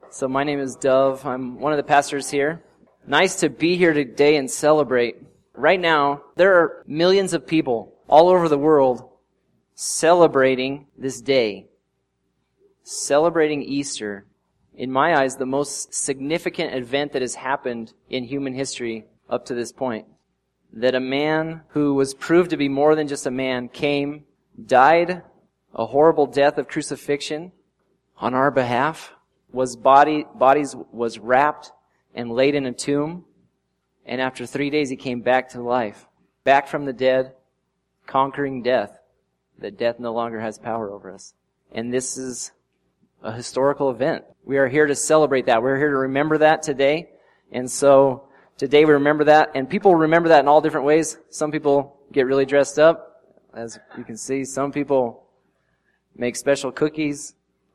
So my name is Dove. I'm one of the pastors here. Nice to be here today and celebrate. Right now, there are millions of people all over the world celebrating this day. Celebrating Easter. In my eyes, the most significant event that has happened in human history up to this point. That a man who was proved to be more than just a man came, died a horrible death of crucifixion on our behalf, was wrapped and laid in a tomb, and after 3 days he came back to life, back from the dead, conquering death, that death no longer has power over us. And this is a historical event. We are here to celebrate that. We're here to remember that today. And so today we remember that, and people remember that in all different ways. Some people get really dressed up, as you can see. Some people make special cookies,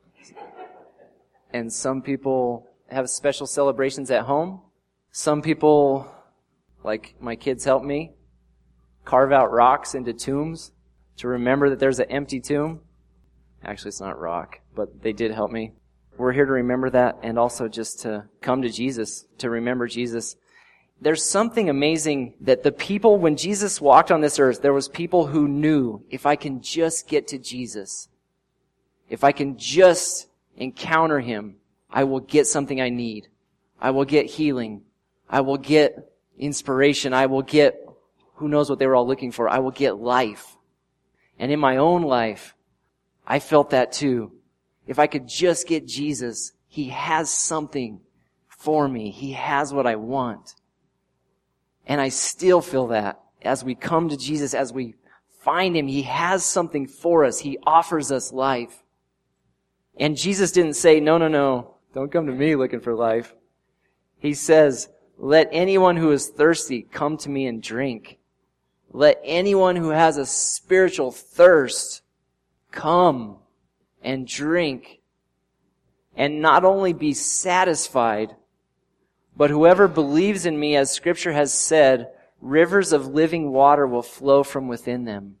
and some people have special celebrations at home. Some people, like my kids help me, carve out rocks into tombs to remember that there's an empty tomb. Actually, it's not rock, but they did help me. We're here to remember that, and also just to come to Jesus, to remember Jesus. There's something amazing that the people, when Jesus walked on this earth, there was people who knew, if I can just get to Jesus, if I can just encounter Him, I will get something I need. I will get healing. I will get inspiration. I will get, who knows what they were all looking for. I will get life. And in my own life, I felt that too. If I could just get Jesus, He has something for me. He has what I want. And I still feel that as we come to Jesus, as we find Him, He has something for us. He offers us life. And Jesus didn't say, no, don't come to me looking for life. He says, let anyone who is thirsty come to me and drink. Let anyone who has a spiritual thirst come and drink. And not only be satisfied, but whoever believes in me, as Scripture has said, rivers of living water will flow from within them.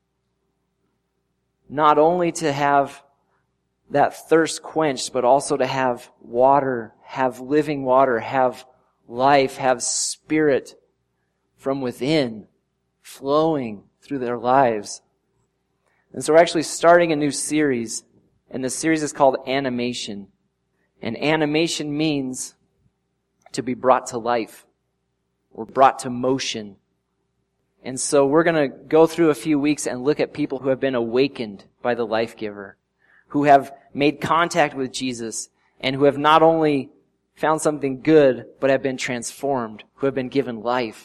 Not only to have that thirst quenched, but also to have water, have living water, have life, have spirit from within flowing through their lives. And so we're actually starting a new series, and the series is called Animation. And animation means to be brought to life or brought to motion. And so we're going to go through a few weeks and look at people who have been awakened by the life giver, who have made contact with Jesus, and who have not only found something good, but have been transformed, who have been given life.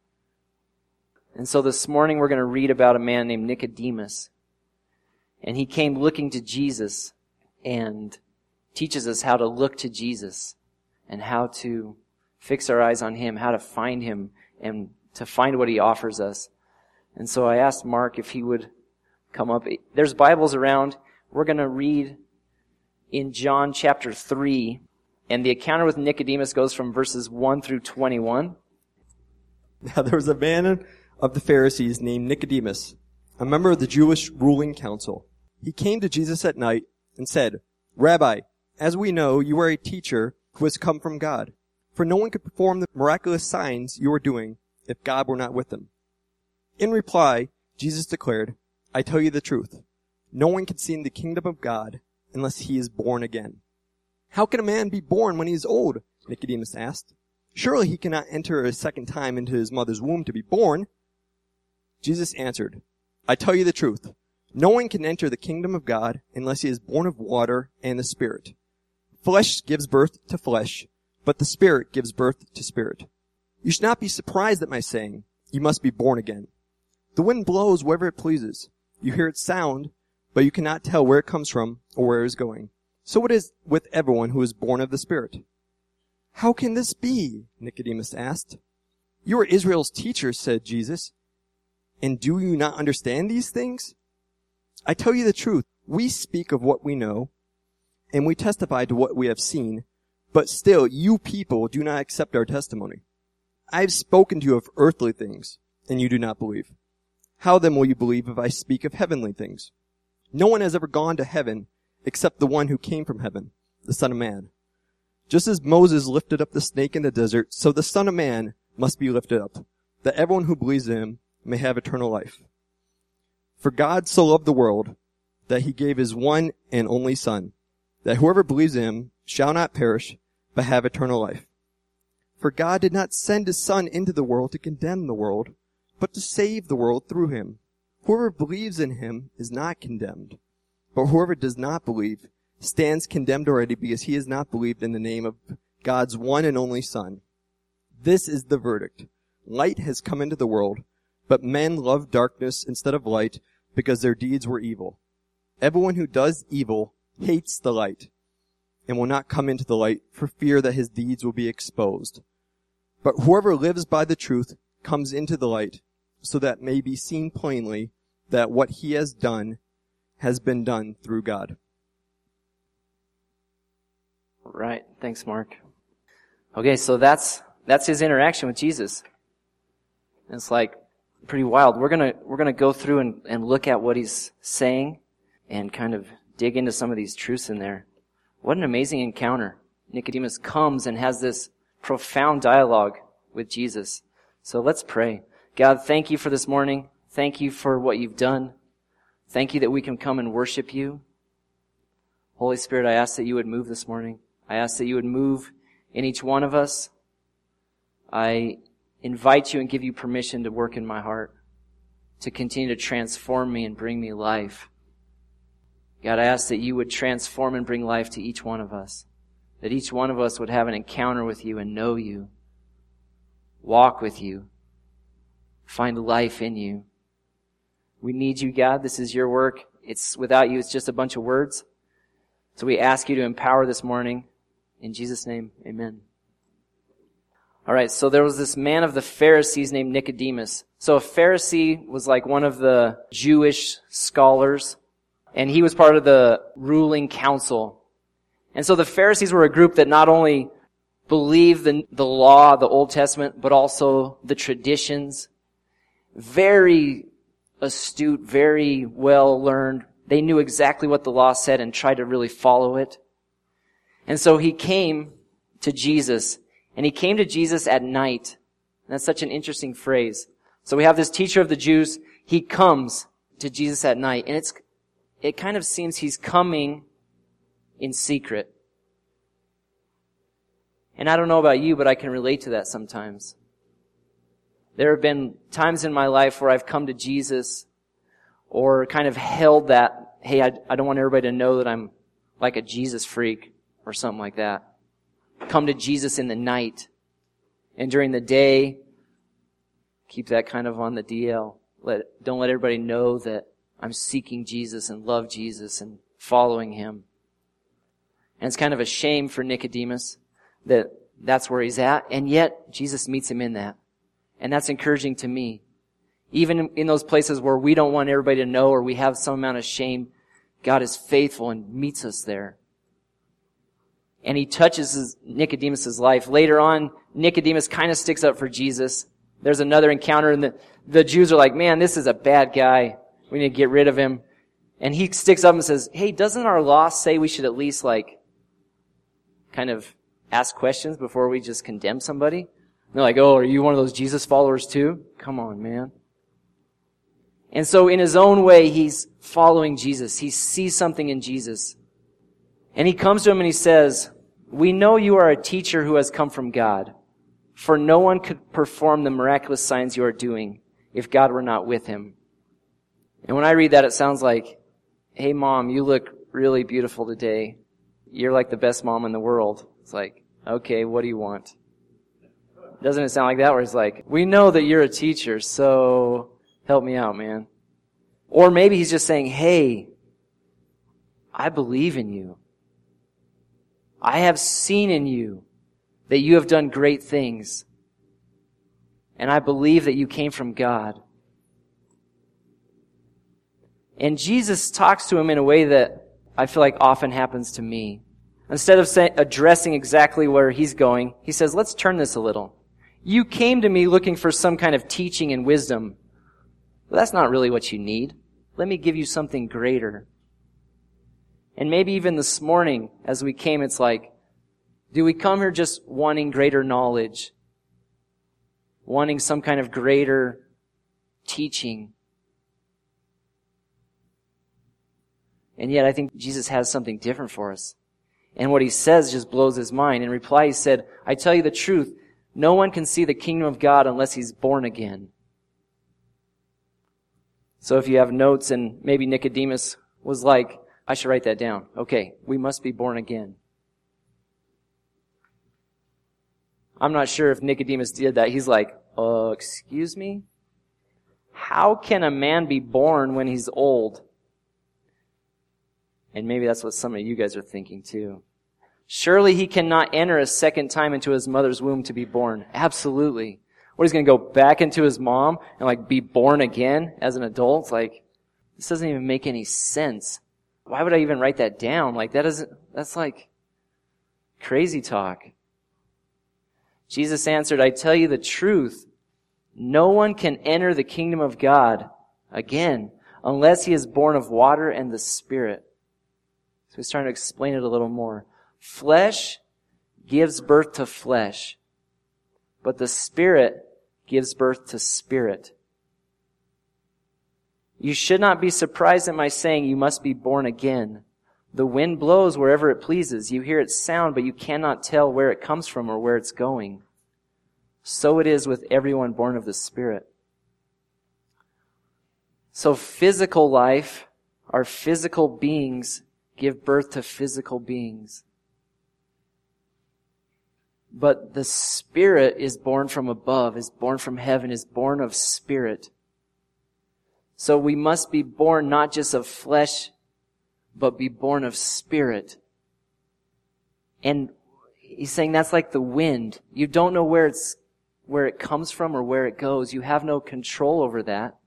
And so this morning we're going to read about a man named Nicodemus. And he came looking to Jesus and teaches us how to look to Jesus and how to fix our eyes on Him, how to find Him and to find what He offers us. And so I asked Mark if he would come up. There's Bibles around. We're going to read in John chapter 3, and the encounter with Nicodemus goes from verses 1 through 21. Now there was a man of the Pharisees named Nicodemus, a member of the Jewish ruling council. He came to Jesus at night and said, Rabbi, as we know, you are a teacher who has come from God, for no one could perform the miraculous signs you are doing if God were not with them. In reply, Jesus declared, I tell you the truth. No one can see the kingdom of God unless he is born again. How can a man be born when he is old? Nicodemus asked. Surely he cannot enter a second time into his mother's womb to be born. Jesus answered, I tell you the truth. No one can enter the kingdom of God unless he is born of water and the Spirit. Flesh gives birth to flesh, but the Spirit gives birth to spirit. You should not be surprised at my saying, you must be born again. The wind blows wherever it pleases. You hear its sound, but you cannot tell where it comes from or where it is going. So it is with everyone who is born of the Spirit. How can this be? Nicodemus asked. You are Israel's teacher, said Jesus. And do you not understand these things? I tell you the truth. We speak of what we know, and we testify to what we have seen, but still you people do not accept our testimony. I have spoken to you of earthly things, and you do not believe. How then will you believe if I speak of heavenly things? No one has ever gone to heaven except the one who came from heaven, the Son of Man. Just as Moses lifted up the snake in the desert, so the Son of Man must be lifted up, that everyone who believes in him may have eternal life. For God so loved the world that he gave his one and only Son, that whoever believes in him shall not perish, but have eternal life. For God did not send his Son into the world to condemn the world, but to save the world through him. Whoever believes in him is not condemned, but whoever does not believe stands condemned already because he has not believed in the name of God's one and only Son. This is the verdict. Light has come into the world, but men love darkness instead of light because their deeds were evil. Everyone who does evil hates the light and will not come into the light for fear that his deeds will be exposed. But whoever lives by the truth comes into the light so that it may be seen plainly that what he has done has been done through God. Right. Thanks, Mark. Okay, so that's his interaction with Jesus. It's like pretty wild. We're gonna go through and look at what he's saying and kind of dig into some of these truths in there. What an amazing encounter. Nicodemus comes and has this profound dialogue with Jesus. So let's pray. God, thank you for this morning. Thank you for what you've done. Thank you that we can come and worship you. Holy Spirit, I ask that you would move this morning. I ask that you would move in each one of us. I invite you and give you permission to work in my heart, to continue to transform me and bring me life. God, I ask that you would transform and bring life to each one of us, that each one of us would have an encounter with you and know you, walk with you, find life in you. We need you, God. This is your work. Without you, it's just a bunch of words. So we ask you to empower this morning. In Jesus' name, amen. All right, so there was this man of the Pharisees named Nicodemus. So a Pharisee was like one of the Jewish scholars, and he was part of the ruling council. And so the Pharisees were a group that not only believed the law, the Old Testament, but also the traditions. Very astute, very well learned. They knew exactly what the law said and tried to really follow it. And so he came to Jesus, and he came to Jesus at night. And that's such an interesting phrase. So we have this teacher of the Jews. He comes to Jesus at night, and it kind of seems he's coming in secret. And I don't know about you, but I can relate to that sometimes. There have been times in my life where I've come to Jesus or kind of held that, hey, I don't want everybody to know that I'm like a Jesus freak or something like that. Come to Jesus in the night. And during the day, keep that kind of on the DL. Don't let everybody know that I'm seeking Jesus and love Jesus and following him. And it's kind of a shame for Nicodemus that that's where he's at. And yet, Jesus meets him in that. And that's encouraging to me. Even in those places where we don't want everybody to know or we have some amount of shame, God is faithful and meets us there. And he touches Nicodemus' life. Later on, Nicodemus kind of sticks up for Jesus. There's another encounter, and the Jews are like, man, this is a bad guy. We need to get rid of him. And he sticks up and says, hey, doesn't our law say we should at least kind of ask questions before we just condemn somebody? And they're like, oh, are you one of those Jesus followers too? Come on, man. And so in his own way, he's following Jesus. He sees something in Jesus. And he comes to him and he says, we know you are a teacher who has come from God, for no one could perform the miraculous signs you are doing if God were not with him. And when I read that, it sounds like, hey, Mom, you look really beautiful today. You're like the best mom in the world. It's like, okay, what do you want? Doesn't it sound like that, where it's like, we know that you're a teacher, so help me out, man. Or maybe he's just saying, hey, I believe in you. I have seen in you that you have done great things. And I believe that you came from God. And Jesus talks to him in a way that I feel like often happens to me. Instead of addressing exactly where he's going, he says, let's turn this a little. You came to me looking for some kind of teaching and wisdom. Well, that's not really what you need. Let me give you something greater. And maybe even this morning, as we came, it's like, Do we come here just wanting greater knowledge? Wanting some kind of greater teaching? And yet I think Jesus has something different for us. And what he says just blows his mind. In reply, he said, I tell you the truth, no one can see the kingdom of God unless he's born again. So if you have notes, and maybe Nicodemus was like, I should write that down. Okay, we must be born again. I'm not sure if Nicodemus did that. He's like, excuse me? How can a man be born when he's old? And maybe that's what some of you guys are thinking too. Surely he cannot enter a second time into his mother's womb to be born. Absolutely. What, he's going to go back into his mom and like be born again as an adult? Like, this doesn't even make any sense. Why would I even write that down? Like, that's like crazy talk. Jesus answered, I tell you the truth. No one can enter the kingdom of God again unless he is born of water and the Spirit. So he's trying to explain it a little more. Flesh gives birth to flesh, but the Spirit gives birth to spirit. You should not be surprised at my saying you must be born again. The wind blows wherever it pleases. You hear its sound, but you cannot tell where it comes from or where it's going. So it is with everyone born of the Spirit. So physical life, our physical beings give birth to physical beings. But the Spirit is born from above, is born from heaven, is born of Spirit. So we must be born not just of flesh, but be born of Spirit. And he's saying that's like the wind. You don't know where it comes from or where it goes. You have no control over that.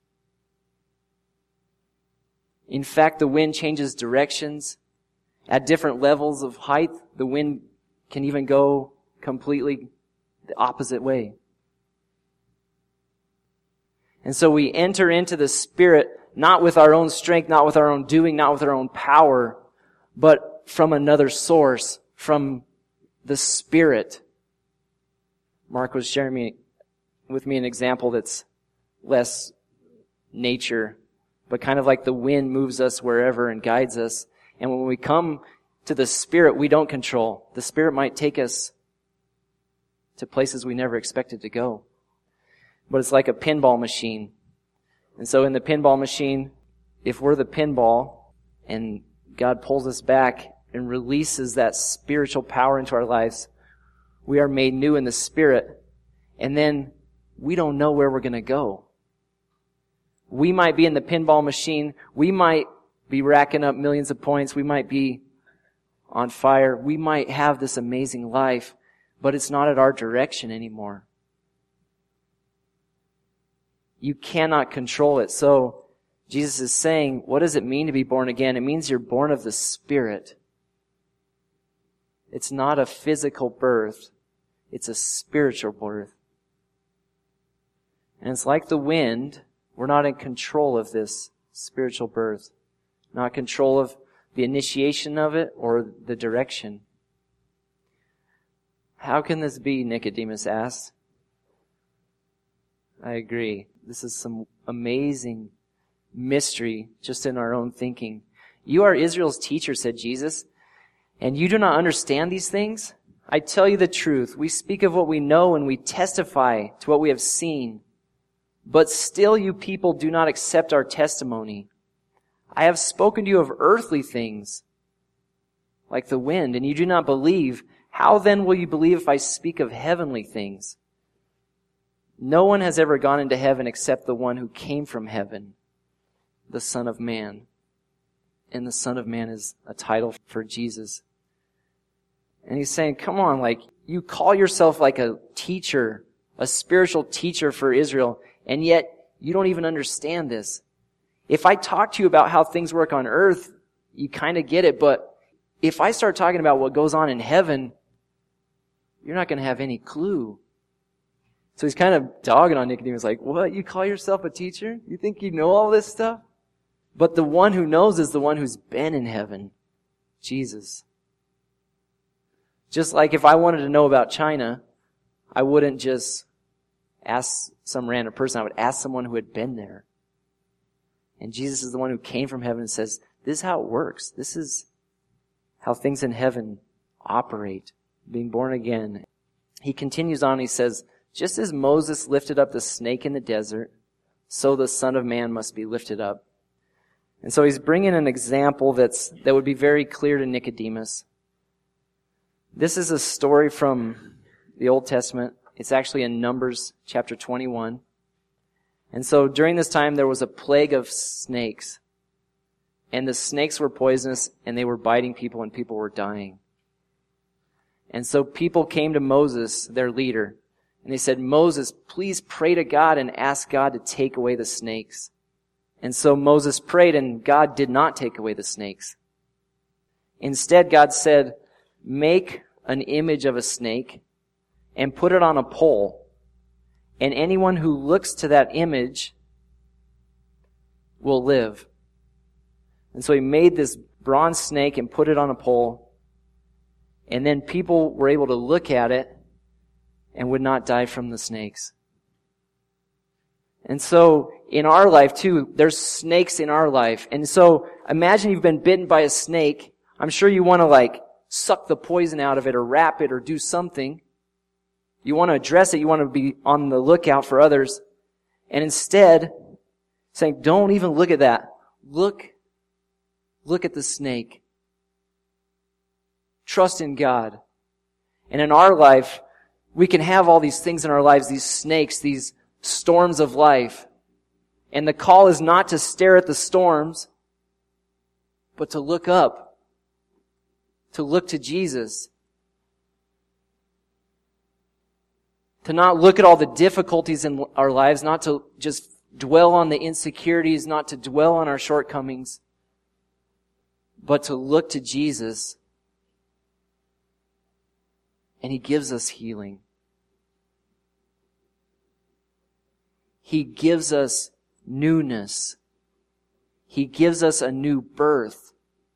In fact, the wind changes directions. At different levels of height, the wind can even go completely the opposite way. And so we enter into the Spirit not with our own strength, not with our own doing, not with our own power, but from another source, from the Spirit. Mark was sharing with me an example that's less nature, but kind of like the wind moves us wherever and guides us. And when we come to the Spirit, we don't control. The Spirit might take us to places we never expected to go. But it's like a pinball machine. And so in the pinball machine, if we're the pinball and God pulls us back and releases that spiritual power into our lives, we are made new in the Spirit. And then we don't know where we're going to go. We might be in the pinball machine. We might be racking up millions of points. We might be on fire. We might have this amazing life, but it's not at our direction anymore. You cannot control it. So Jesus is saying, what does it mean to be born again? It means you're born of the Spirit. It's not a physical birth. It's a spiritual birth. And it's like the wind. We're not in control of this spiritual birth. Not control of the initiation of it or the direction. How can this be? Nicodemus asked. I agree. This is some amazing mystery just in our own thinking. You are Israel's teacher, said Jesus, and you do not understand these things? I tell you the truth. We speak of what we know and we testify to what we have seen. But still you people do not accept our testimony. I have spoken to you of earthly things, like the wind, and you do not believe. How then will you believe if I speak of heavenly things? No one has ever gone into heaven except the one who came from heaven, the Son of Man. And the Son of Man is a title for Jesus. And he's saying, come on, like, you call yourself like a teacher, a spiritual teacher for Israel, and yet you don't even understand this. If I talk to you about how things work on earth, you kind of get it, but if I start talking about what goes on in heaven, you're not going to have any clue. So he's kind of dogging on Nicodemus, like, what? You call yourself a teacher? You think you know all this stuff? But the one who knows is the one who's been in heaven, Jesus. Just like if I wanted to know about China, I wouldn't just ask some random person. I would ask someone who had been there. And Jesus is the one who came from heaven and says, this is how it works. This is how things in heaven operate, being born again. He continues on, he says, just as Moses lifted up the snake in the desert, so the Son of Man must be lifted up. And so he's bringing an example that would be very clear to Nicodemus. This is a story from the Old Testament. It's actually in Numbers chapter 21. And so during this time there was a plague of snakes. And the snakes were poisonous and they were biting people and people were dying. And so people came to Moses, their leader, and they said, Moses, please pray to God and ask God to take away the snakes. And so Moses prayed and God did not take away the snakes. Instead, God said, make an image of a snake and put it on a pole. And anyone who looks to that image will live. And so he made this bronze snake and put it on a pole. And then people were able to look at it and would not die from the snakes. And so in our life too, there's snakes in our life. And so imagine you've been bitten by a snake. I'm sure you want to suck the poison out of it or wrap it or do something. You want to address it. You want to be on the lookout for others. And instead, saying, don't even look at that. Look at the snake. Trust in God. And in our life, we can have all these things in our lives, these snakes, these storms of life. And the call is not to stare at the storms, but to look up. To look to Jesus. To not look at all the difficulties in our lives, not to just dwell on the insecurities, not to dwell on our shortcomings, but to look to Jesus. And He gives us healing. He gives us newness. He gives us a new birth.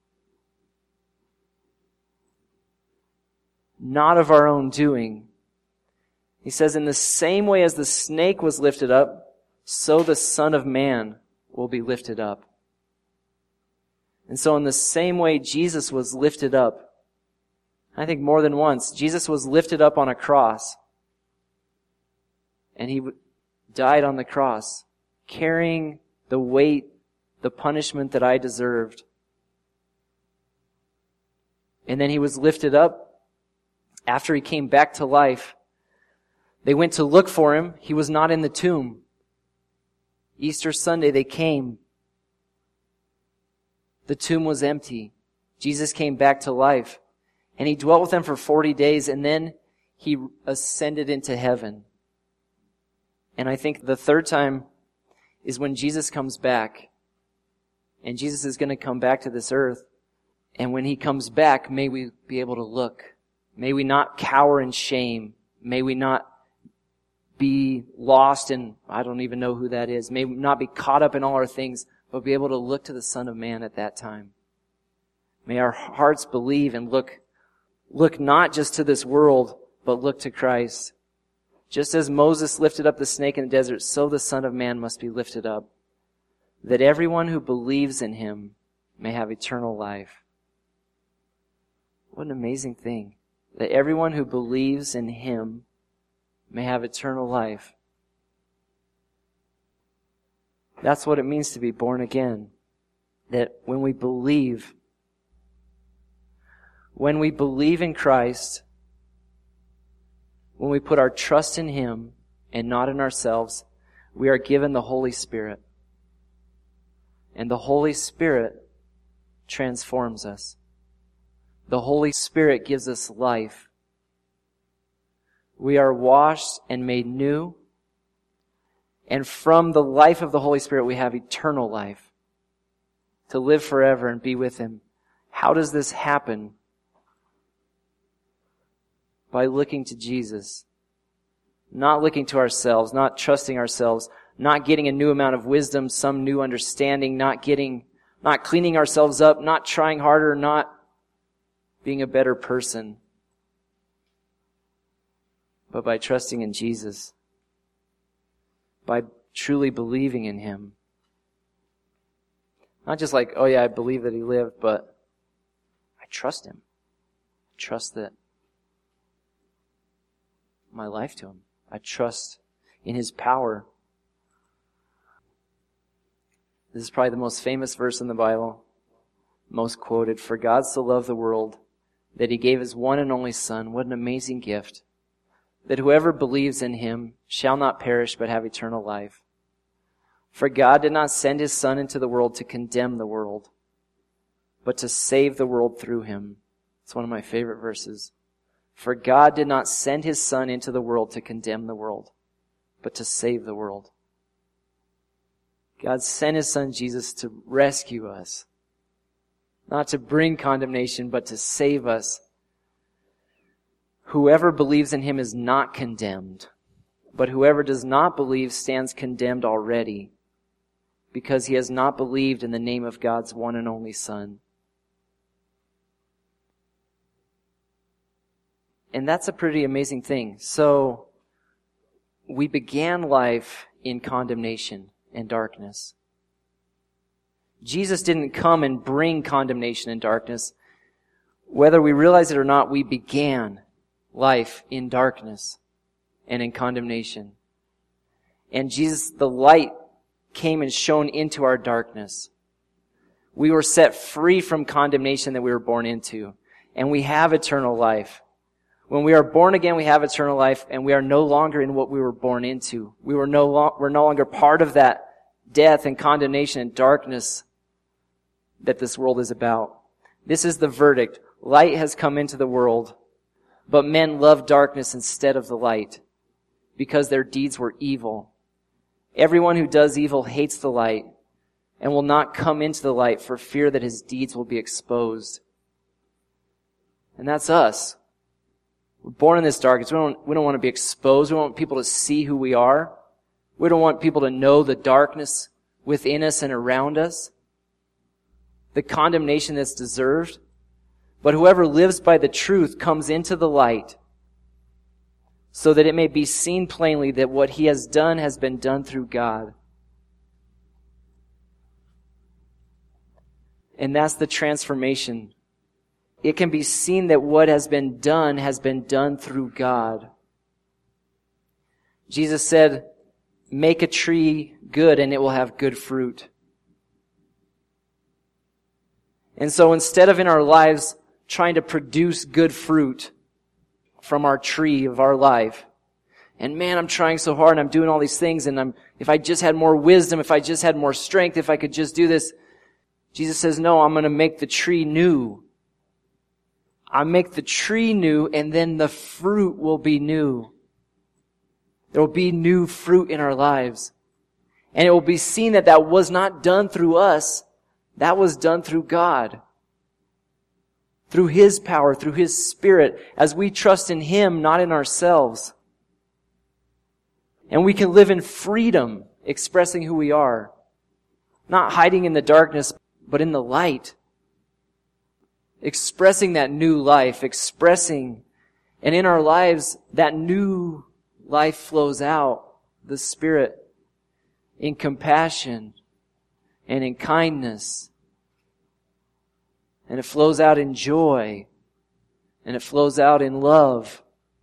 Not of our own doing. He says, in the same way as the snake was lifted up, so the Son of Man will be lifted up. And so in the same way Jesus was lifted up, I think more than once, Jesus was lifted up on a cross. And He died on the cross, carrying the weight, the punishment that I deserved. And then He was lifted up after He came back to life. They went to look for Him. He was not in the tomb. Easter Sunday, they came. The tomb was empty. Jesus came back to life. And He dwelt with them for 40 days, and then He ascended into heaven. And I think the third time is when Jesus comes back. And Jesus is going to come back to this earth. And when He comes back, may we be able to look. May we not cower in shame. May we not be lost in, I don't even know who that is. May we not be caught up in all our things, but be able to look to the Son of Man at that time. May our hearts believe and look not just to this world, but look to Christ. Just as Moses lifted up the snake in the desert, so the Son of Man must be lifted up, that everyone who believes in Him may have eternal life. What an amazing thing. That everyone who believes in Him may have eternal life. That's what it means to be born again. That when we believe in Christ, when we put our trust in Him and not in ourselves, we are given the Holy Spirit. And the Holy Spirit transforms us. The Holy Spirit gives us life. We are washed and made new. And from the life of the Holy Spirit, we have eternal life. To live forever and be with Him. How does this happen? By looking to Jesus. Not looking to ourselves, not trusting ourselves, not getting a new amount of wisdom, some new understanding, not cleaning ourselves up, not trying harder, not being a better person. but by trusting in Jesus, by truly believing in him. Not just like, oh yeah, I believe that he lived, but I trust him. I trust that my life to him. I trust in his power. This is probably the most famous verse in the Bible, most quoted. For God so loved the world that he gave his one and only Son. What an amazing gift. That whoever believes in him shall not perish but have eternal life. For God did not send his Son into the world to condemn the world, but to save the world through him. It's one of my favorite verses. For God did not send his Son into the world to condemn the world, but to save the world. God sent his Son Jesus to rescue us. Not to bring condemnation, but to save us. Whoever believes in him is not condemned, but whoever does not believe stands condemned already, because he has not believed in the name of God's one and only Son. And that's a pretty amazing thing. So, we began life in condemnation and darkness. Jesus didn't come and bring condemnation and darkness. Whether we realize it or not, we began life in darkness and in condemnation. And Jesus, the light, came and shone into our darkness. We were set free from condemnation that we were born into. And we have eternal life. When we are born again, we have eternal life, and we are no longer in what we were born into. We're no longer part of that death and condemnation and darkness that this world is about. This is the verdict. Light has come into the world, but men love darkness instead of the light, because their deeds were evil. Everyone who does evil hates the light and will not come into the light for fear that his deeds will be exposed. And that's us. We're born in this darkness. We don't want to be exposed. We don't want people to see who we are. We don't want people to know the darkness within us and around us, the condemnation that's deserved. But whoever lives by the truth comes into the light, so that it may be seen plainly that what he has done has been done through God. And that's the transformation. It can be seen that what has been done through God. Jesus said, make a tree good and it will have good fruit. And so instead of in our lives trying to produce good fruit from our tree of our life, and man, I'm trying so hard and I'm doing all these things, and if I just had more wisdom, if I just had more strength, if I could just do this, Jesus says, no, I'm going to make the tree new. I make the tree new, and then the fruit will be new. There will be new fruit in our lives. And it will be seen that that was not done through us. That was done through God. Through his power, through his Spirit, as we trust in him, not in ourselves. And we can live in freedom, expressing who we are. Not hiding in the darkness, but in the light. Expressing that new life, and in our lives, that new life flows out, the Spirit, in compassion and in kindness. And it flows out in joy, and it flows out in love.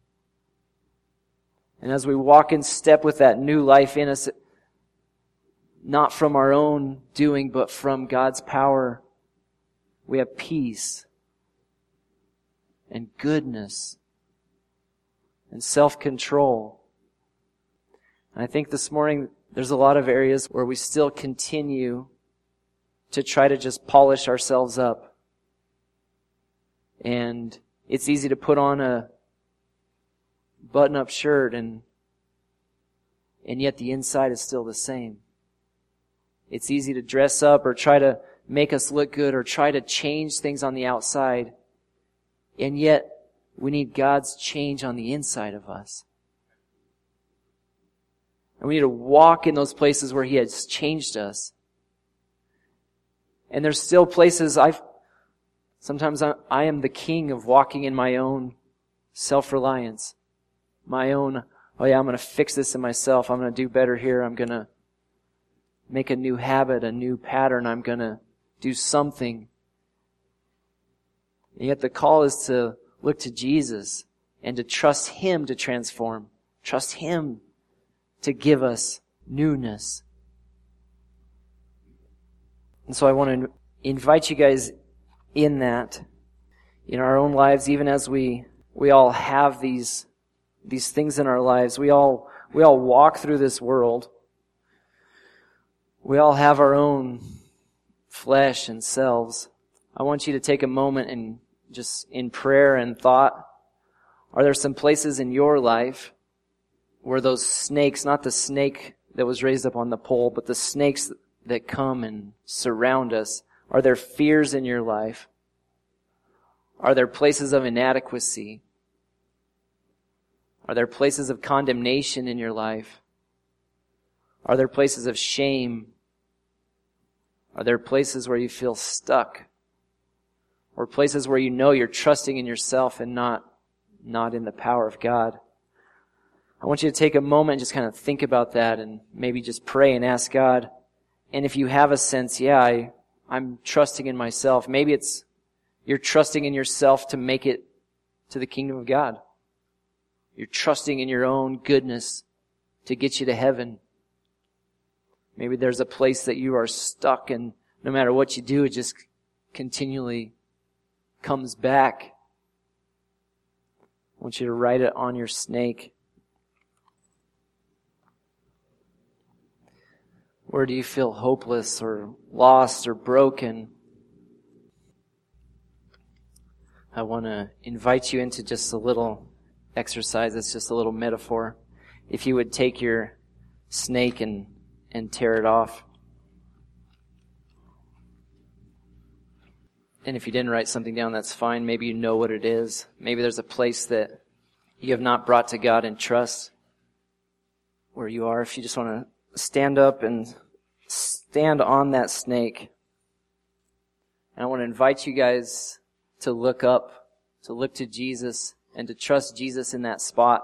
And as we walk in step with that new life in us, not from our own doing, but from God's power, we have peace and goodness and self-control. And I think this morning there's a lot of areas where we still continue to try to just polish ourselves up. And it's easy to put on a button-up shirt and yet the inside is still the same. It's easy to dress up or try to make us look good or try to change things on the outside. And yet, we need God's change on the inside of us. And we need to walk in those places where he has changed us. And there's still places sometimes I am the king of walking in my own self-reliance, my own, oh yeah, I'm going to fix this in myself. I'm going to do better here. I'm going to make a new habit, a new pattern. I'm going to do something. And yet the call is to look to Jesus and to trust Him to transform. Trust Him to give us newness. And so I want to invite you guys in that, in our own lives, even as we all have these things in our lives. We all walk through this world. We all have our own flesh and selves. I want you to take a moment and just in prayer and thought, are there some places in your life where those snakes, not the snake that was raised up on the pole, but the snakes that come and surround us, are there fears in your life? Are there places of inadequacy? Are there places of condemnation in your life? Are there places of shame? Are there places where you feel stuck? Or places where you know you're trusting in yourself and not in the power of God? I want you to take a moment and just kind of think about that and maybe just pray and ask God. And if you have a sense, I'm trusting in myself. Maybe it's you're trusting in yourself to make it to the kingdom of God. You're trusting in your own goodness to get you to heaven. Maybe there's a place that you are stuck and no matter what you do, it just continually comes back. I want you to write it on your snake. Where do you feel hopeless or lost or broken? I want to invite you into just a little exercise. It's just a little metaphor. If you would take your snake and tear it off. And if you didn't write something down, that's fine. Maybe you know what it is. Maybe there's a place that you have not brought to God in trust where you are. If you just want to stand up and stand on that snake. And I want to invite you guys to look up, to look to Jesus, and to trust Jesus in that spot.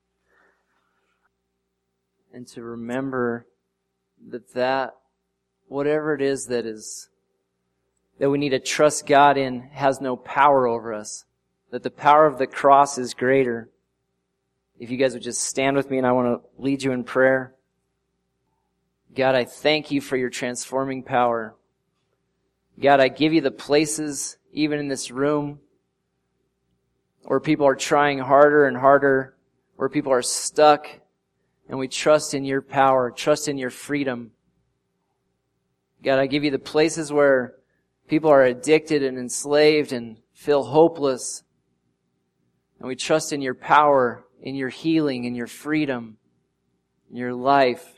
And to remember that whatever it is that we need to trust God in has no power over us. That the power of the cross is greater. If you guys would just stand with me and I want to lead you in prayer. God, I thank you for your transforming power. God, I give you the places, even in this room, where people are trying harder and harder, where people are stuck, and we trust in your power, trust in your freedom. God, I give you the places where people are addicted and enslaved and feel hopeless, and we trust in your power, in your healing, in your freedom, in your life.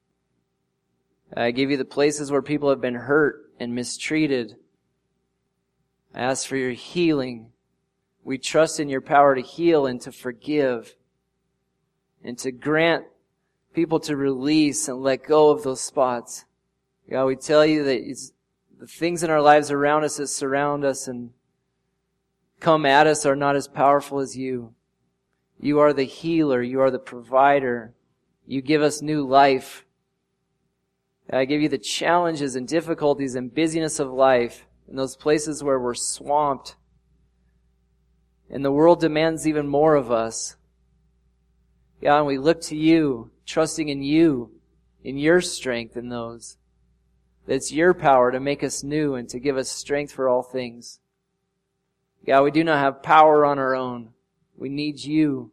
I give you the places where people have been hurt and mistreated. I ask for your healing. We trust in your power to heal and to forgive and to grant people to release and let go of those spots. God, we tell you that it's the things in our lives around us that surround us and come at us are not as powerful as you. You are the healer. You are the provider. You give us new life. I give you the challenges and difficulties and busyness of life in those places where we're swamped. And the world demands even more of us. God, and we look to you, trusting in you, in your strength in those. That it's your power to make us new and to give us strength for all things. God, we do not have power on our own. We need you.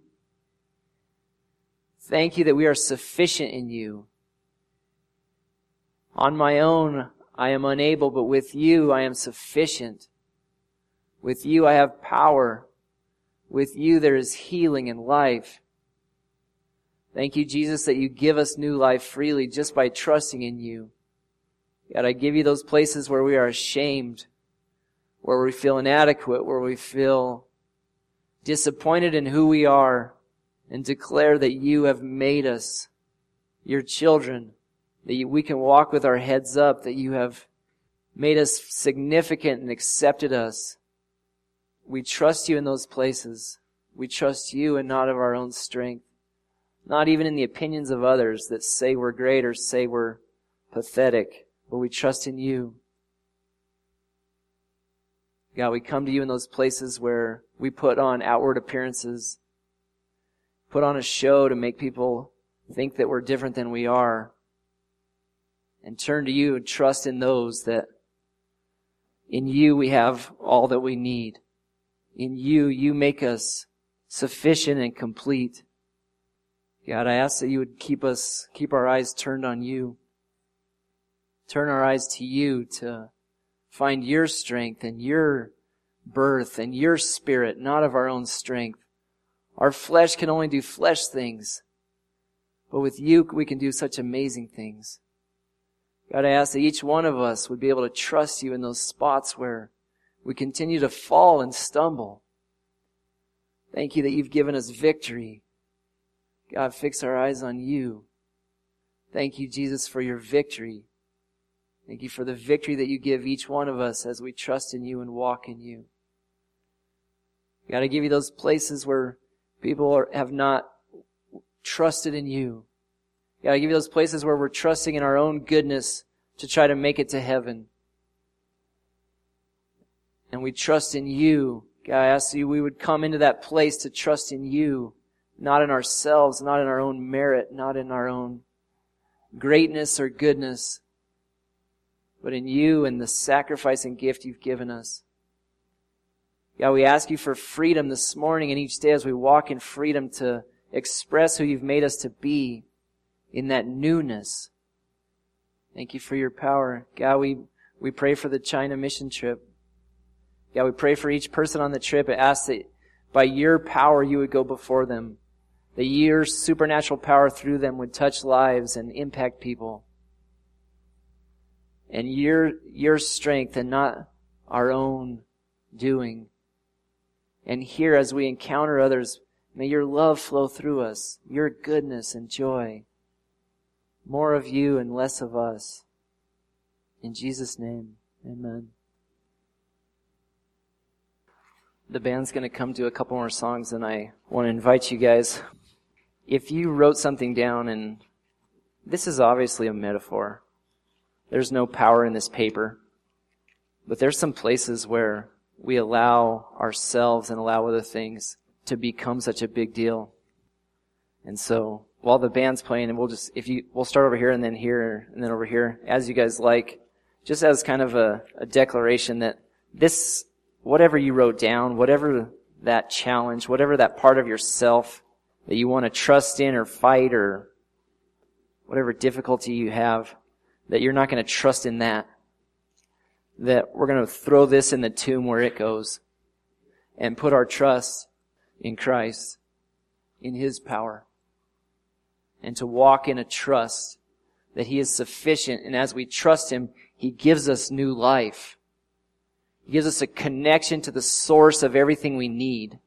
Thank you that we are sufficient in you. On my own, I am unable, but with you, I am sufficient. With you, I have power. With you, there is healing and life. Thank you, Jesus, that you give us new life freely just by trusting in you. God, I give you those places where we are ashamed, where we feel inadequate, where we feel disappointed in who we are, and declare that you have made us your children. That we can walk with our heads up, that you have made us significant and accepted us. We trust you in those places. We trust you and not of our own strength. Not even in the opinions of others that say we're great or say we're pathetic, but we trust in you. God, we come to you in those places where we put on outward appearances, put on a show to make people think that we're different than we are, and turn to you and trust in those that in you we have all that we need. In you, you make us sufficient and complete. God, I ask that you would keep our eyes turned on you. Turn our eyes to you to find your strength and your birth and your spirit, not of our own strength. Our flesh can only do flesh things, but with you we can do such amazing things. God, I ask that each one of us would be able to trust you in those spots where we continue to fall and stumble. Thank you that you've given us victory. God, fix our eyes on you. Thank you, Jesus, for your victory. Thank you for the victory that you give each one of us as we trust in you and walk in you. God, I give you those places where people have not trusted in you. God, I give you those places where we're trusting in our own goodness to try to make it to heaven. And we trust in you. God, I ask you we would come into that place to trust in you, not in ourselves, not in our own merit, not in our own greatness or goodness, but in you and the sacrifice and gift you've given us. God, we ask you for freedom this morning and each day as we walk in freedom to express who you've made us to be in that newness. Thank you for your power. God, we pray for the China mission trip. God, we pray for each person on the trip and ask that by your power you would go before them. That your supernatural power through them would touch lives and impact people. And your strength and not our own doing. And here as we encounter others, may your love flow through us, your goodness and joy. More of you and less of us. In Jesus' name, amen. The band's going to come to a couple more songs, and I want to invite you guys. If you wrote something down, and this is obviously a metaphor. There's no power in this paper. But there's some places where we allow ourselves and allow other things to become such a big deal. And so, while the band's playing, and we'll start over here and then here and then over here, as you guys like, just as kind of a declaration that this, whatever you wrote down, whatever that challenge, whatever that part of yourself that you want to trust in or fight or whatever difficulty you have, that you're not going to trust in that we're going to throw this in the tomb where it goes and put our trust in Christ, in His power, and to walk in a trust that He is sufficient, and as we trust Him, He gives us new life. He gives us a connection to the source of everything we need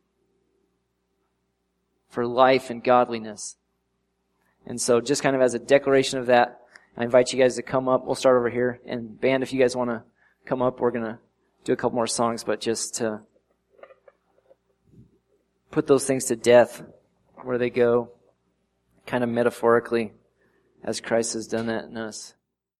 for life and godliness. And so just kind of as a declaration of that, I invite you guys to come up. We'll start over here. And band, if you guys want to come up, we're going to do a couple more songs, but just to put those things to death where they go, kind of metaphorically, as Christ has done that in us.